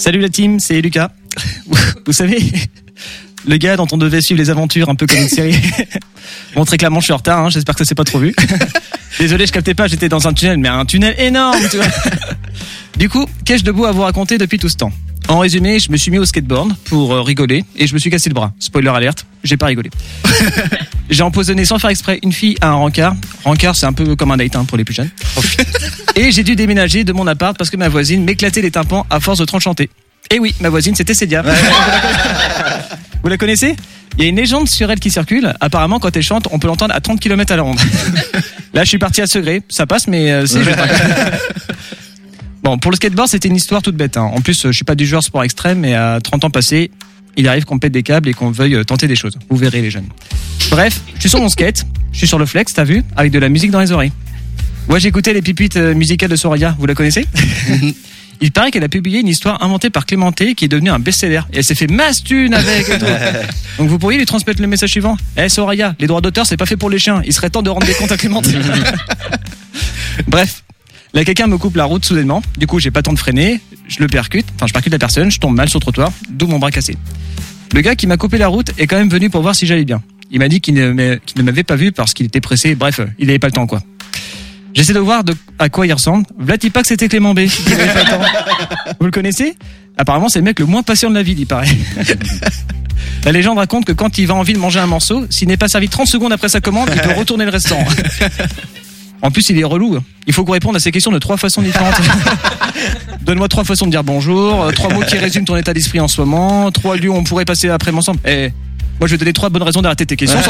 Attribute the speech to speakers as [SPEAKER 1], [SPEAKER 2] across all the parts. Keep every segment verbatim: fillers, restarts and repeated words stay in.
[SPEAKER 1] Salut la team, c'est Lucas. Vous savez, le gars dont on devait suivre les aventures un peu comme une série. Bon, très clairement, je suis en retard, hein, j'espère que ça s'est pas trop vu. Désolé, je captais pas, j'étais dans un tunnel, mais un tunnel énorme, tu vois. Du coup, qu'ai-je de beau à vous raconter depuis tout ce temps ? En résumé, je me suis mis au skateboard pour euh, rigoler et je me suis cassé le bras. Spoiler alerte, j'ai pas rigolé. J'ai empoisonné sans faire exprès une fille à un rencard. Rencard, c'est un peu comme un date hein, pour les plus jeunes. Et j'ai dû déménager de mon appart parce que ma voisine m'éclatait les tympans à force de trop chanter. Et oui, ma voisine, c'était Cédia. Vous la connaissez ? Il y a une légende sur elle qui circule. Apparemment, quand elle chante, on peut l'entendre à trente kilomètres à la ronde. Là, je suis parti à Segré. Ça passe, mais euh, c'est juste. Bon, pour le skateboard, c'était une histoire toute bête. Hein. En plus, je suis pas du genre sport extrême, mais à trente ans passés, il arrive qu'on pète des câbles et qu'on veuille tenter des choses. Vous verrez, les jeunes. Bref, je suis sur mon skate, je suis sur le flex, t'as vu, avec de la musique dans les oreilles. Ouais, j'ai écouté les pépites musicales de Soraya. Vous la connaissez ? Il paraît qu'elle a publié une histoire inventée par Clémenté qui est devenue un best-seller. Et elle s'est fait masse thune avec et tout. Donc vous pourriez lui transmettre le message suivant. Eh hey, Soraya, les droits d'auteur, c'est pas fait pour les chiens. Il serait temps de rendre des comptes à Clémenté. Bref. Là, quelqu'un me coupe la route soudainement. Du coup, j'ai pas le temps de freiner. Je le percute. Enfin, je percute la personne. Je tombe mal sur le trottoir. D'où mon bras cassé. Le gars qui m'a coupé la route est quand même venu pour voir si j'allais bien. Il m'a dit qu'il ne, qu'il ne m'avait pas vu parce qu'il était pressé. Bref, il avait pas le temps, quoi. J'essaie de voir de, à quoi il ressemble. Vlad, pas que c'était Clément B. Qui avait pas le temps. Vous le connaissez ? Apparemment, c'est le mec le moins patient de la ville, il paraît. La légende raconte que quand il va envie de manger un morceau, s'il n'est pas servi trente secondes après sa commande, il peut retourner le restaurant. En plus, il est relou. Il faut qu'on réponde à ces questions de trois façons différentes. Donne-moi trois façons de dire bonjour, trois mots qui résument ton état d'esprit en ce moment, trois lieux où on pourrait passer après ensemble. Eh, moi, je vais te donner trois bonnes raisons d'arrêter tes questions.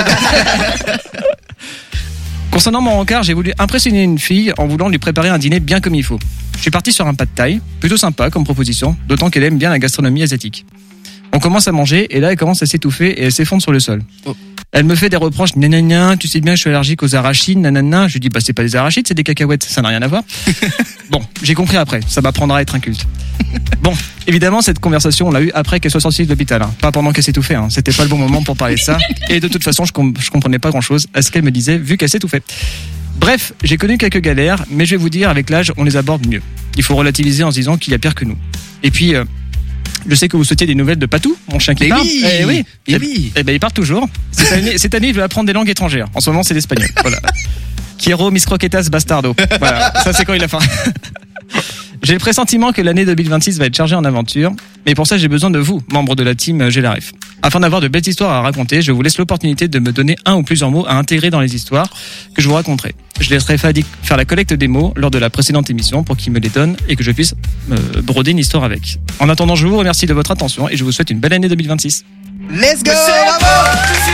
[SPEAKER 1] Concernant mon rencard, j'ai voulu impressionner une fille en voulant lui préparer un dîner bien comme il faut. Je suis parti sur un pad thai, plutôt sympa comme proposition, d'autant qu'elle aime bien la gastronomie asiatique. On commence à manger et là, elle commence à s'étouffer et elle s'effondre sur le sol. Oh. Elle me fait des reproches, nanana, tu sais bien, je suis allergique aux arachides, nanana. Je lui dis, bah, c'est pas des arachides, c'est des cacahuètes, ça n'a rien à voir. Bon, j'ai compris après, ça m'apprendra à être inculte. Bon, évidemment, cette conversation, on l'a eue après qu'elle soit sortie de l'hôpital, hein. Pas pendant qu'elle s'étouffait, hein. C'était pas le bon moment pour parler de ça. Et de toute façon, je, com- je comprenais pas grand chose à ce qu'elle me disait, vu qu'elle s'étouffait. Bref, j'ai connu quelques galères, mais je vais vous dire, avec l'âge, on les aborde mieux. Il faut relativiser en se disant qu'il y a pire que nous. Et puis, euh, je sais que vous souhaitez des nouvelles de Patou, mon chien qui
[SPEAKER 2] et
[SPEAKER 1] parle.
[SPEAKER 2] Oui,
[SPEAKER 1] eh oui,
[SPEAKER 2] et
[SPEAKER 1] eh,
[SPEAKER 2] oui.
[SPEAKER 1] Eh ben, il parle toujours. Cette année, cette année, je vais apprendre des langues étrangères. En ce moment, c'est l'espagnol. Voilà. Quiero mis croquetas bastardo. Voilà. Ça, c'est quand il a faim. J'ai le pressentiment que l'année deux mille vingt-six va être chargée en aventures, mais pour ça j'ai besoin de vous, membres de la team J'ai la Ref. Afin d'avoir de belles histoires à raconter, je vous laisse l'opportunité de me donner un ou plusieurs mots à intégrer dans les histoires que je vous raconterai. Je laisserai Fadi faire la collecte des mots lors de la précédente émission pour qu'il me les donne et que je puisse me broder une histoire avec. En attendant, je vous remercie de votre attention et je vous souhaite une belle année deux mille vingt-six.
[SPEAKER 2] Let's go, bravo!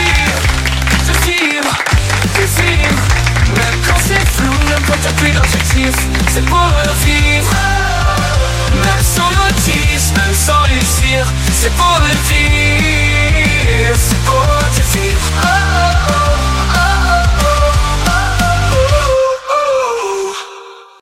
[SPEAKER 3] Quand c'est flou, même quand t'as plus d'objectif, c'est pour le vivre. Même sans notice, même sans réussir, c'est pour le vivre.